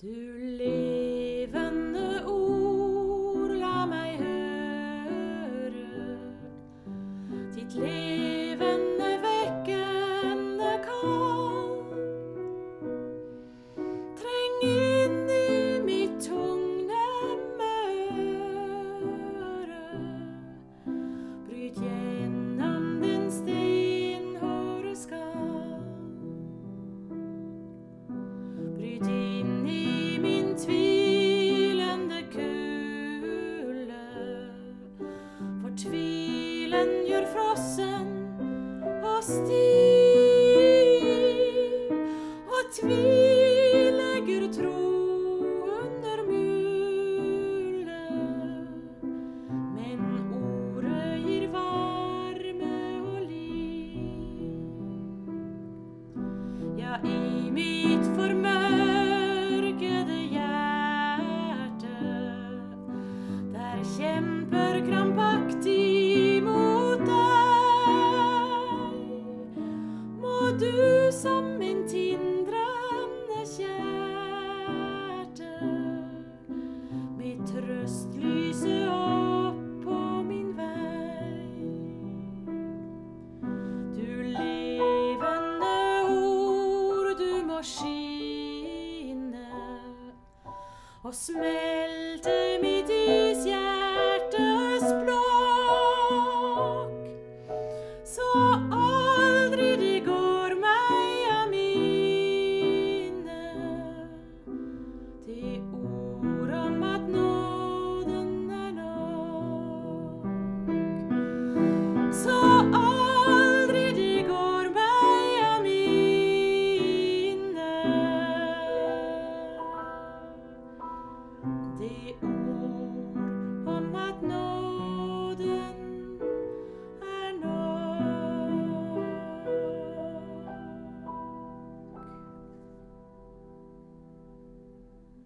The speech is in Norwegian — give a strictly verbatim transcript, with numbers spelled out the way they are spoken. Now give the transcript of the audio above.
Du levende ord, la meg høre ditt levende vekkende kall. Treng inn i mitt tungne møre, bryt gjennom den stenhårde skall. Bryt inn i min tvilende kule, for tvilen gjør frossen og stiv, og tvil legger tro under mule, men ordet gir varme og liv. Ja, i mitt formørkede hjerte, der kjemper krampaktig mot deg, må du som min tindrende kjærte med trøst lyse opp på min vei. Du levende ord, du må skinne og smelte mitt ishjertes blokk, så aldri det går meg av minne, det ord om at nåden er nok. Så aldri det går meg av minne, det